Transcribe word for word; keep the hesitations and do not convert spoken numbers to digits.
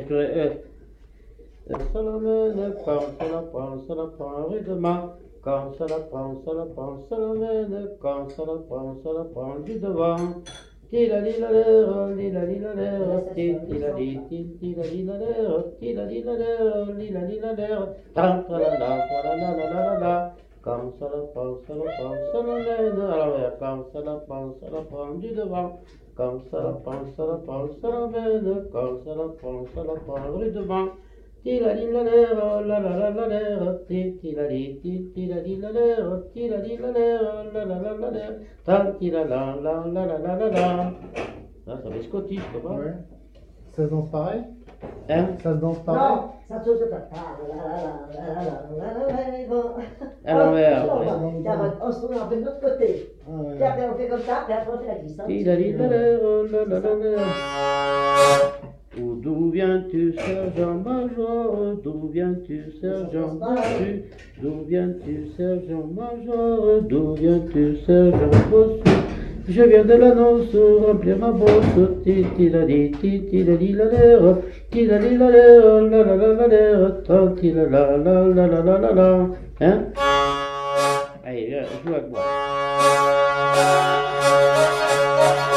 je ferai quand ça l'emmène, quand ça la prend, ça la prend rue de Mans. Quand ça la prend, ça la prend, ça l'emmène, quand ça la prend, ça la prend du devant. Tila lila lero, lila lila lero, tila li, tila lila lero, tila lila lero, lila lila lero, ta ta la la, ta la la la la la la. Quand ça la prend, ça la prend, ça l'emmène à l'envers, quand ça la prend, ça la prend du devant. Quand ça la prend, ça la prend, ça l'emmène, quand ça la prend, ça la prend rue devant. Tila lila lero, la la la la lero, tila li, tila lila lero, tila lila lero, la la la la lero, ta tila la la la la la la la. Là, ça fait scottish, tu vois. Ouais. Ça se danse pareil? Hein? Ça se danse pareil? Non, ça se danse pas. À l'envers, On oui. va- on se tourne un peu de l'autre côté. Ah ouais. Puis après on fait comme ça, puis après on fait la glisse. hein. Tila lila lero, la la la la. Où d'où viens-tu, sergent-major? D'où viens-tu, sergent-bossu? D'où viens-tu, sergent-major? D'où viens-tu, sergent-bossu? Je viens de l'annonce remplir ma bosse. Titi-la-di, titi-la-di-la-lère, tila-di-la-lère, la-la-la-la-lère, ta-tila-la-la-la-la-la-la. Hein? Allez, viens, joue avec moi.